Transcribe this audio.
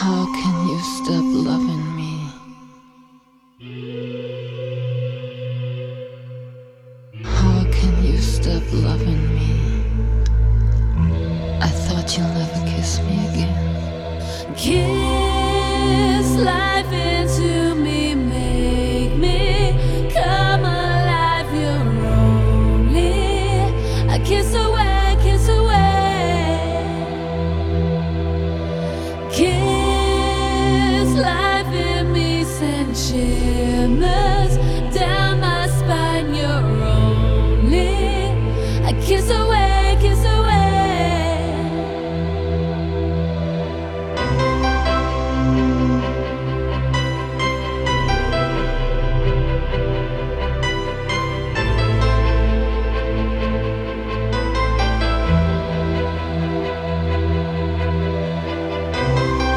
How can you stop loving me? How can you stop loving me? I thought you'll never kiss me again. Kiss life into me, make me come alive. You're only a kiss away, kiss away. Kiss life in me, send chill.